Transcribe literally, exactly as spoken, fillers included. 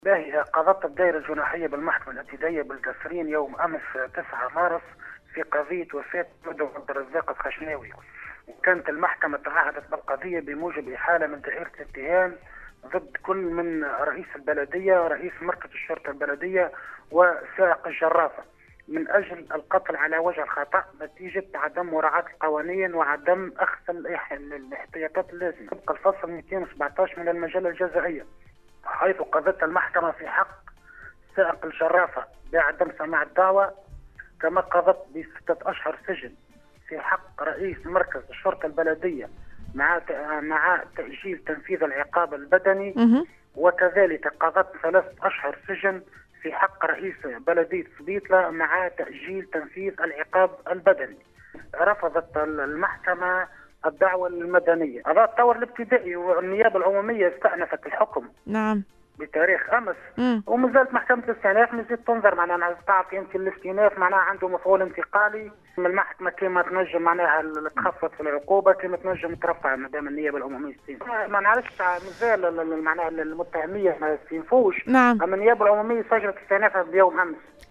باهي قضت الدائرة الجناحية بالمحكمة الابتدائية بالقصرين يوم أمس تسعة مارس في قضية وفاة مدعو عبد الرزاق الخشناوي، وكانت المحكمة تعهدت بالقضية بموجب إحالة من دائرة الاتهام ضد كل من رئيس البلدية، رئيس مركز الشرطة البلدية، وسائق الجرافة من أجل القتل على وجه الخطأ نتيجة عدم مراعاة القوانين وعدم أخذ الاحتياطات اللازمة طبق الفصل مئتين وسبعة عشر من المجلة الجزائية، حيث قضت المحكمة في حق سائق الجرافة بعدم سماع الدعوة، كما قضت بستة أشهر سجن في حق رئيس مركز الشرطة البلدية مع مع تأجيل تنفيذ العقاب البدني، مه. وكذلك قضت ثلاثة أشهر سجن في حق رئيس بلدية سبيطلة مع تأجيل تنفيذ العقاب البدني. رفضت المحكمة الدعوة المدنية. هذا الطور الابتدائي، والنيابة العمومية استأنفت الحكم نعم. بتاريخ امس، مم. وما زالت محكمه الاستئناف مازالت تنظر معناها تعرف يمكن الاستئناف معناها عنده مفعول انتقالي من المحكمه، كما تنجم معناها تخفض في العقوبه، كما تنجم ترفع ما دام النيابه العموميه استئناف. ما نعرفش مازال معناها المتهميه ما استنفوش، نعم. اما النيابه العموميه سجلت استئنافها بيوم امس.